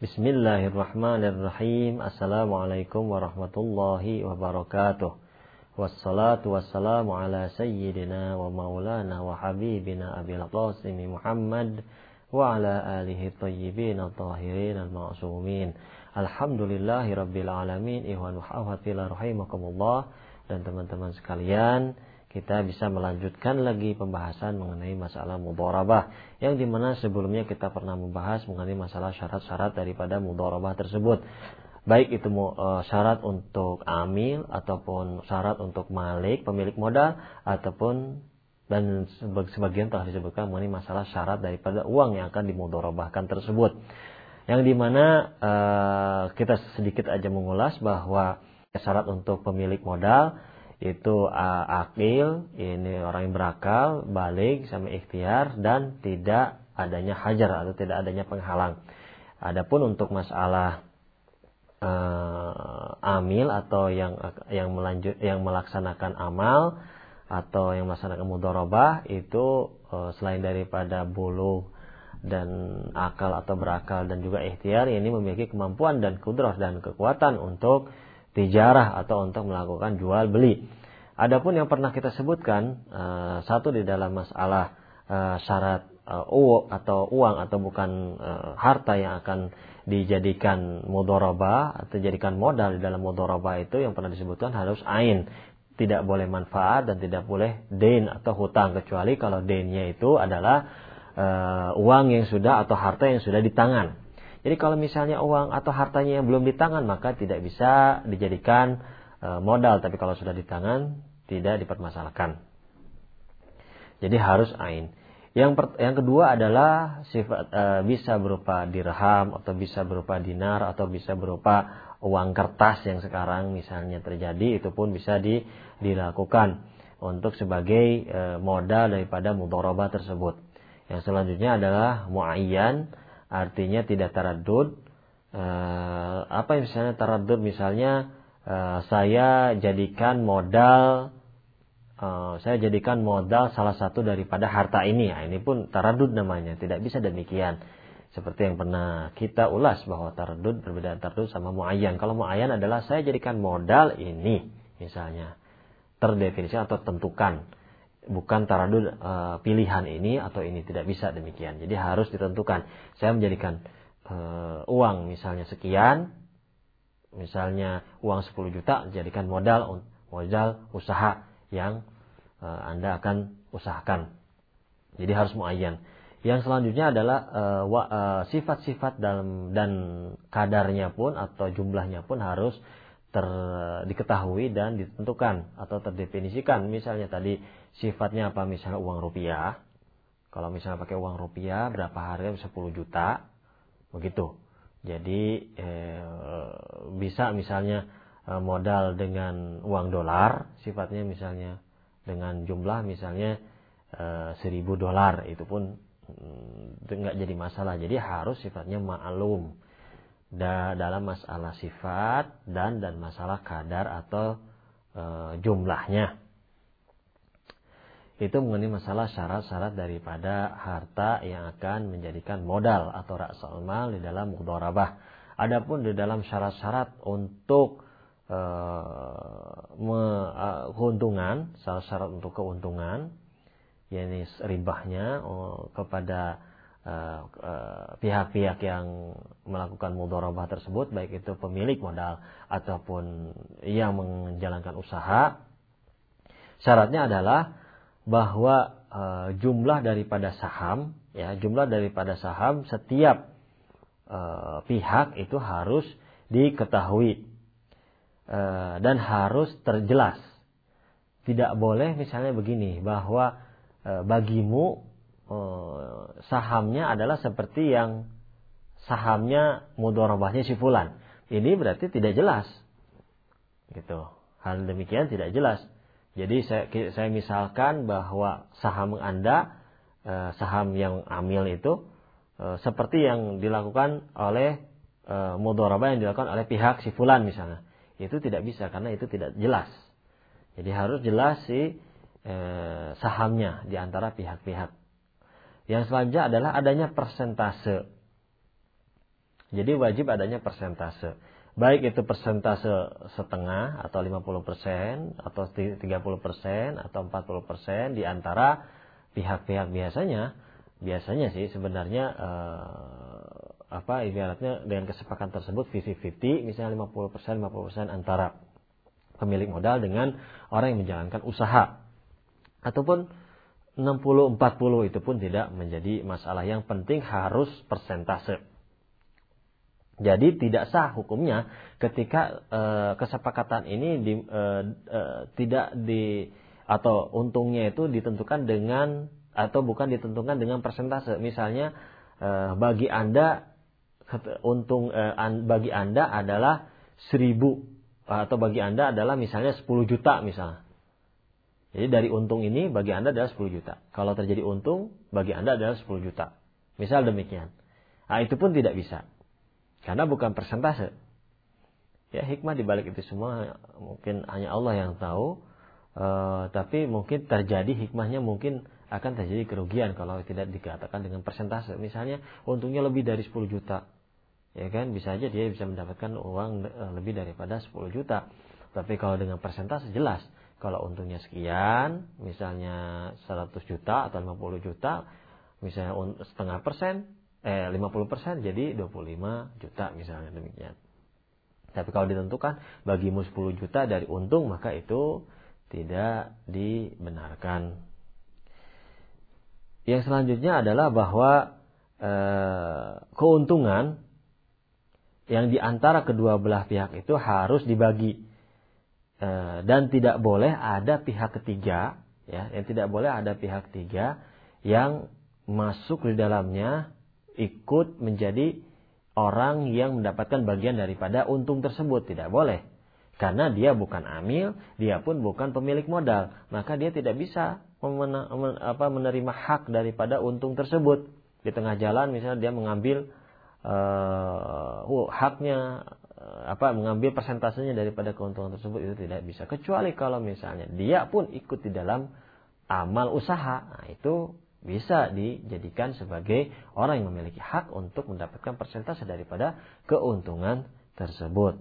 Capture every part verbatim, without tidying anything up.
Bismillahirrahmanirrahim. Assalamualaikum warahmatullahi wabarakatuh. Wassalatu wassalamu ala sayyidina wa maulana wa habibina Abil Qasim Muhammad wa ala alihi tayyibin at-tahirin al-ma'sumin. Alhamdulillahi rabbil alamin. Ikhwan wa akhwati rahimakumullah. Dan teman-teman sekalian, kita bisa melanjutkan lagi pembahasan mengenai masalah mudharabah, yang dimana sebelumnya kita pernah membahas mengenai masalah syarat-syarat daripada mudharabah tersebut, baik itu syarat untuk amil ataupun syarat untuk malik, pemilik modal, ataupun dan sebagian telah disebutkan mengenai masalah syarat daripada uang yang akan dimudharabahkan tersebut, yang dimana uh, kita sedikit aja mengulas bahwa syarat untuk pemilik modal itu uh, akil, ini orang yang berakal, balik, sama ikhtiar, dan tidak adanya hajar atau tidak adanya penghalang. Adapun untuk masalah uh, amil atau yang yang melanjut yang melaksanakan amal atau yang melaksanakan mudharabah itu uh, selain daripada bulughh dan akal atau berakal dan juga ikhtiar, ini memiliki kemampuan dan kudrah dan kekuatan untuk tijarah atau untuk melakukan jual beli. Adapun yang pernah kita sebutkan uh, satu di dalam masalah uh, syarat uh, uang atau uang atau bukan uh, harta yang akan dijadikan mudharabah atau dijadikan modal di dalam mudharabah, itu yang pernah disebutkan harus ain, tidak boleh manfaat dan tidak boleh dain atau hutang, kecuali kalau dainnya itu adalah uh, uang yang sudah atau harta yang sudah di tangan. Jadi kalau misalnya uang atau hartanya yang belum di tangan, maka tidak bisa dijadikan e, modal. Tapi kalau sudah di tangan, tidak dipermasalahkan. Jadi harus ain. Yang per, yang kedua adalah sifat e, bisa berupa dirham atau bisa berupa dinar atau bisa berupa uang kertas yang sekarang misalnya terjadi, itu pun bisa di, dilakukan untuk sebagai e, modal daripada mudharabah tersebut. Yang selanjutnya adalah muayyan. Artinya tidak taraddud. Uh, apa misalnya taraddud? Misalnya uh, saya jadikan modal, uh, saya jadikan modal salah satu daripada harta ini. Nah, ini pun taraddud namanya. Tidak bisa demikian. Seperti yang pernah kita ulas bahwa taraddud berbeda taraddud sama muayyan. Kalau muayyan adalah saya jadikan modal ini, misalnya terdefinisi atau tentukan. Bukan taraddud e, pilihan ini atau ini, tidak bisa demikian. Jadi harus ditentukan. Saya menjadikan e, uang misalnya sekian, misalnya uang sepuluh juta, jadikan modal modal usaha yang e, Anda akan usahakan. Jadi harus muayyan. Yang selanjutnya adalah e, wa, e, sifat-sifat dalam dan kadarnya pun atau jumlahnya pun harus ter, diketahui dan ditentukan atau terdefinisikan. Misalnya tadi sifatnya apa, misalnya uang rupiah. Kalau misalnya pakai uang rupiah, berapa harga? sepuluh juta, begitu. Jadi eh, bisa misalnya eh, modal dengan uang dolar, sifatnya misalnya dengan jumlah misalnya eh, seribu dolar, itu pun enggak jadi masalah. Jadi harus sifatnya ma'lum da, dalam masalah sifat dan dan masalah kadar atau eh, jumlahnya. Itu mengenai masalah syarat-syarat daripada harta yang akan menjadikan modal atau ra'sul mal di dalam mudharabah. Adapun di dalam syarat-syarat untuk uh, me, uh, keuntungan, syarat-syarat untuk keuntungan, yakni ribahnya uh, kepada uh, uh, pihak-pihak yang melakukan mudharabah tersebut, baik itu pemilik modal ataupun yang menjalankan usaha, syaratnya adalah bahwa e, jumlah daripada saham, ya jumlah daripada saham setiap e, pihak itu harus diketahui e, dan harus terjelas. Tidak boleh misalnya begini, bahwa e, bagimu e, sahamnya adalah seperti yang sahamnya mudharabahnya si fulan. Ini berarti tidak jelas, gitu. Hal demikian tidak jelas. Jadi saya, saya misalkan bahwa saham Anda, eh, saham yang amil itu, eh, seperti yang dilakukan oleh eh, mudharabah yang dilakukan oleh pihak si fulan misalnya. Itu tidak bisa karena itu tidak jelas. Jadi harus jelas si eh, sahamnya di antara pihak-pihak. Yang selanjutnya adalah adanya persentase. Jadi wajib adanya persentase. Baik itu persentase setengah atau lima puluh persen atau tiga puluh persen atau empat puluh persen di antara pihak-pihak biasanya. Biasanya sih sebenarnya eh, apa ibaratnya dengan kesepakatan tersebut lima puluh lima puluh, misalnya lima puluh persen lima puluh persen antara pemilik modal dengan orang yang menjalankan usaha. Ataupun enam puluh empat puluh itu pun tidak menjadi masalah. Yang penting harus persentase. Jadi tidak sah hukumnya ketika e, kesepakatan ini di, e, e, tidak di atau untungnya itu ditentukan dengan atau bukan ditentukan dengan persentase. Misalnya e, bagi Anda untung e, an, bagi Anda adalah seribu atau bagi Anda adalah misalnya sepuluh juta misalnya. Jadi dari untung ini bagi Anda adalah sepuluh juta. Kalau terjadi untung bagi Anda adalah sepuluh juta. Misal demikian. Nah, itu pun tidak bisa. Karena bukan persentase. Ya, hikmah dibalik itu semua mungkin hanya Allah yang tahu. E, tapi mungkin terjadi hikmahnya mungkin akan terjadi kerugian kalau tidak dikatakan dengan persentase. Misalnya untungnya lebih dari sepuluh juta. Ya kan, bisa aja dia bisa mendapatkan uang lebih daripada sepuluh juta. Tapi kalau dengan persentase jelas. Kalau untungnya sekian, misalnya seratus juta atau lima puluh juta, misalnya setengah persen, eh lima puluh persen jadi dua puluh lima juta misalnya demikian. Tapi kalau ditentukan bagimu sepuluh juta dari untung, maka itu tidak dibenarkan. Yang selanjutnya adalah bahwa eh, keuntungan yang diantara kedua belah pihak itu harus dibagi. Eh, dan tidak boleh ada pihak ketiga, ya, yang tidak boleh ada pihak ketiga yang masuk di dalamnya ikut menjadi orang yang mendapatkan bagian daripada untung tersebut. Tidak boleh. Karena dia bukan amil, dia pun bukan pemilik modal. Maka dia tidak bisa memena, men, apa, menerima hak daripada untung tersebut. Di tengah jalan misalnya dia mengambil uh, uh, haknya, uh, apa mengambil persentasenya daripada keuntungan tersebut, itu tidak bisa. Kecuali kalau misalnya dia pun ikut di dalam amal usaha. Nah, itu bisa dijadikan sebagai orang yang memiliki hak untuk mendapatkan persentase daripada keuntungan tersebut.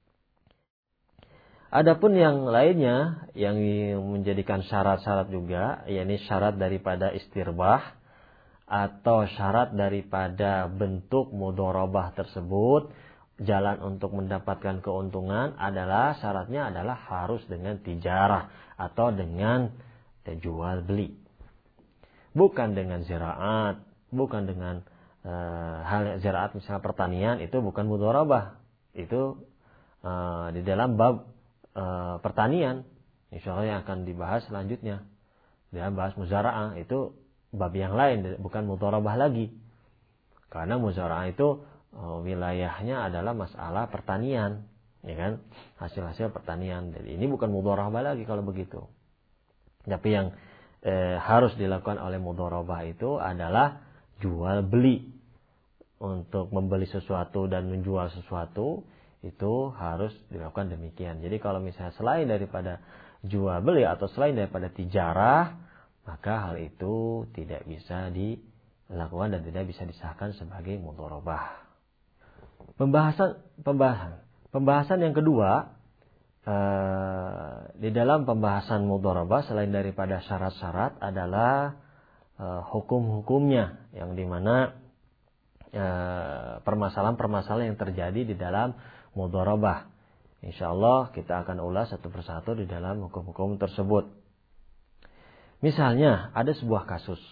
Adapun yang lainnya yang menjadikan syarat-syarat juga, yakni syarat daripada istirbah atau syarat daripada bentuk mudharabah tersebut, jalan untuk mendapatkan keuntungan adalah syaratnya adalah harus dengan tijarah atau dengan jual beli. Bukan dengan ziraat, bukan dengan e, hal ziraat misalnya pertanian, itu bukan mudharabah. Itu e, di dalam bab e, pertanian, insya Allah yang akan dibahas selanjutnya. Dia bahas muzara'ah, itu bab yang lain, bukan mudharabah lagi. Karena muzara'ah itu e, wilayahnya adalah masalah pertanian, ya kan? Hasil-hasil pertanian. Jadi ini bukan mudharabah lagi kalau begitu. Tapi yang Eh, harus dilakukan oleh mudharabah itu adalah jual beli. Untuk membeli sesuatu dan menjual sesuatu itu harus dilakukan demikian. Jadi kalau misalnya selain daripada jual beli atau selain daripada tijarah, maka hal itu tidak bisa dilakukan dan tidak bisa disahkan sebagai mudharabah. Pembahasan pembahasan pembahasan yang kedua, Uh, di dalam pembahasan mudharabah selain daripada syarat-syarat adalah uh, hukum-hukumnya, yang dimana uh, permasalahan-permasalahan yang terjadi di dalam mudharabah. Insyaallah kita akan ulas satu persatu di dalam hukum-hukum tersebut. Misalnya ada sebuah kasus.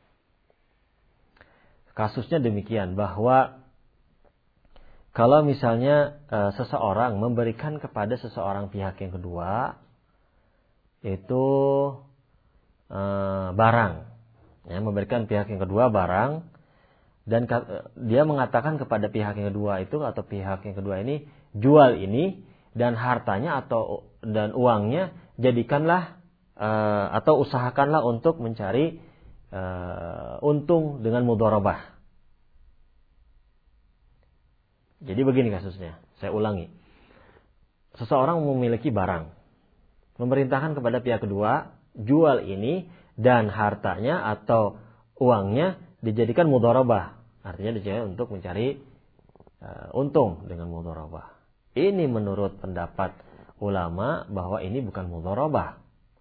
Kasusnya demikian, bahwa kalau misalnya e, seseorang memberikan kepada seseorang pihak yang kedua itu e, barang, ya, memberikan pihak yang kedua barang, dan ka, dia mengatakan kepada pihak yang kedua itu atau pihak yang kedua ini, jual ini dan hartanya atau dan uangnya jadikanlah e, atau usahakanlah untuk mencari e, untung dengan mudharabah. Jadi begini kasusnya, saya ulangi. Seseorang memiliki barang, memerintahkan kepada pihak kedua, jual ini dan hartanya atau uangnya dijadikan mudharabah. Artinya dijadikan untuk mencari uh, untung dengan mudharabah. Ini menurut pendapat ulama bahwa ini bukan mudharabah.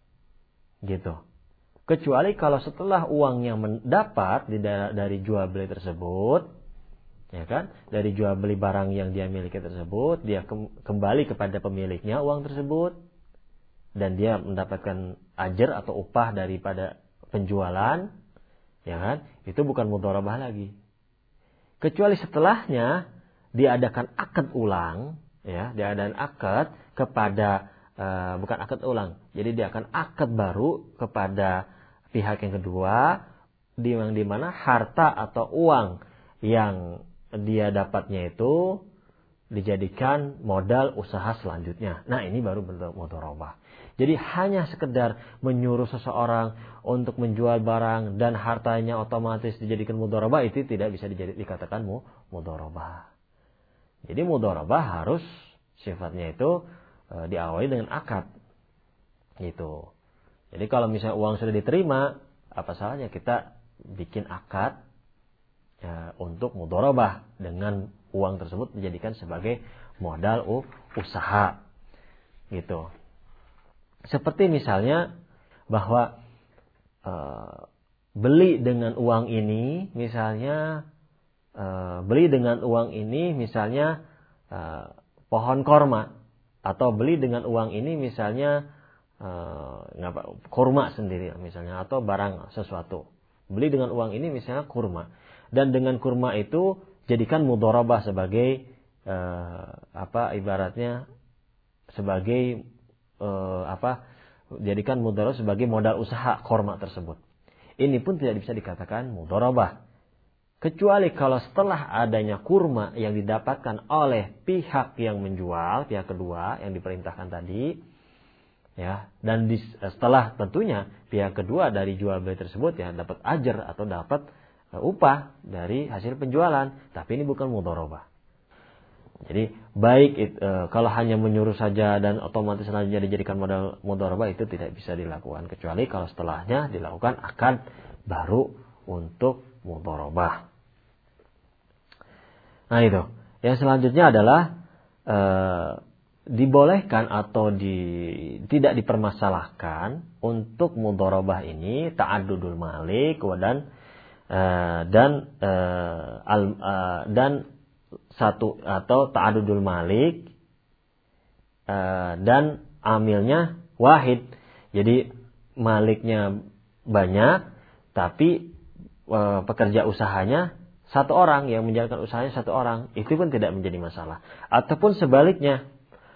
Gitu. Kecuali kalau setelah uangnya mendapat di dari jual beli tersebut, ya kan? Dari jual beli barang yang dia miliki tersebut, dia kembali kepada pemiliknya uang tersebut dan dia mendapatkan ajar atau upah daripada penjualan, ya kan? Itu bukan mudharabah lagi. Kecuali setelahnya diadakan akad ulang, ya, diadakan akad kepada uh, bukan akad ulang. Jadi dia akan akad baru kepada pihak yang kedua, di yang dimana harta atau uang yang dia dapatnya itu dijadikan modal usaha selanjutnya. Nah, ini baru bentuk mudharabah. Jadi hanya sekedar menyuruh seseorang untuk menjual barang dan hartanya otomatis dijadikan mudharabah, itu tidak bisa dijadi, dikatakan mudharabah. Jadi mudharabah harus sifatnya itu e, diawali dengan akad. Gitu. Jadi kalau misalnya uang sudah diterima, apa salahnya kita bikin akad ya, untuk mudharabah dengan uang tersebut dijadikan sebagai modal usaha. Gitu. Seperti misalnya bahwa e, beli dengan uang ini, misalnya e, beli dengan uang ini, misalnya e, pohon korma, atau beli dengan uang ini, misalnya e, ngapa, kurma sendiri, misalnya, atau barang sesuatu. Beli dengan uang ini, misalnya kurma, dan dengan kurma itu jadikan mudharabah sebagai e, apa ibaratnya sebagai Uh, apa jadikan mudharabah sebagai modal usaha korma tersebut. Ini pun tidak bisa dikatakan mudharabah. Kecuali kalau setelah adanya kurma yang didapatkan oleh pihak yang menjual, pihak kedua yang diperintahkan tadi, ya, dan di, setelah tentunya pihak kedua dari jual beli tersebut ya dapat ajar atau dapat uh, upah dari hasil penjualan, tapi ini bukan mudharabah. Jadi baik it, e, kalau hanya menyuruh saja dan otomatis selanjutnya dijadikan modal mudharabah, itu tidak bisa dilakukan, kecuali kalau setelahnya dilakukan akad baru untuk mudharabah. Nah itu. Yang selanjutnya adalah e, dibolehkan atau di, tidak dipermasalahkan untuk mudharabah ini ta'addudul malik dan e, dan e, al, e, dan satu atau ta'adudul malik uh, dan amilnya wahid. Jadi maliknya banyak tapi uh, pekerja usahanya satu orang, yang menjalankan usahanya satu orang, itu pun tidak menjadi masalah. Ataupun sebaliknya,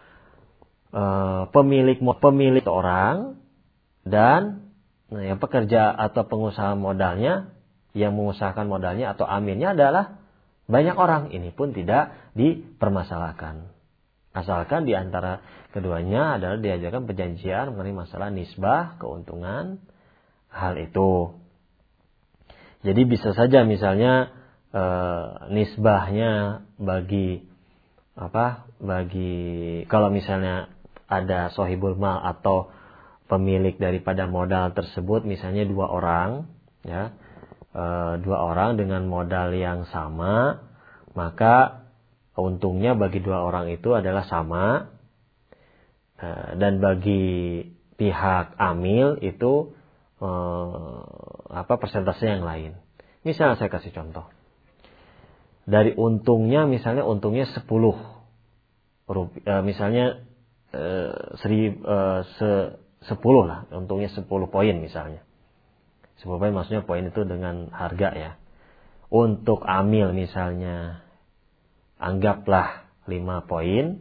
uh, pemilik pemilik orang dan nah, yang pekerja atau pengusaha modalnya, yang mengusahakan modalnya atau amilnya adalah banyak orang, ini pun tidak dipermasalahkan. Asalkan di antara keduanya adalah diajarkan perjanjian mengenai masalah nisbah, keuntungan, hal itu. Jadi bisa saja misalnya e, nisbahnya bagi apa? Bagi kalau misalnya ada sohibul mal atau pemilik daripada modal tersebut misalnya dua orang, ya. E, dua orang dengan modal yang sama, maka untungnya bagi dua orang itu adalah sama, e, dan bagi pihak amil itu e, apa persentase yang lain. Misalnya saya kasih contoh, dari untungnya misalnya untungnya sepuluh rupiah, e, misalnya e, seri, e, se, sepuluh lah, untungnya sepuluh poin misalnya. sepuluh poin maksudnya poin itu dengan harga ya. Untuk amil misalnya anggaplah lima poin.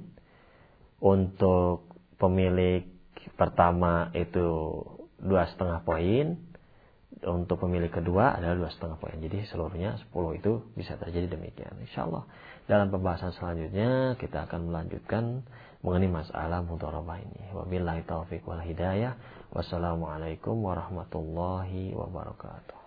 Untuk pemilik pertama itu dua setengah poin. Untuk pemilik kedua adalah dua setengah poin. Jadi seluruhnya sepuluh, itu bisa terjadi demikian. Insyaallah dalam pembahasan selanjutnya kita akan melanjutkan mengenai masalah mudharabah ini. Wabillahi taufiq wal hidayah. Wassalamualaikum warahmatullahi wabarakatuh.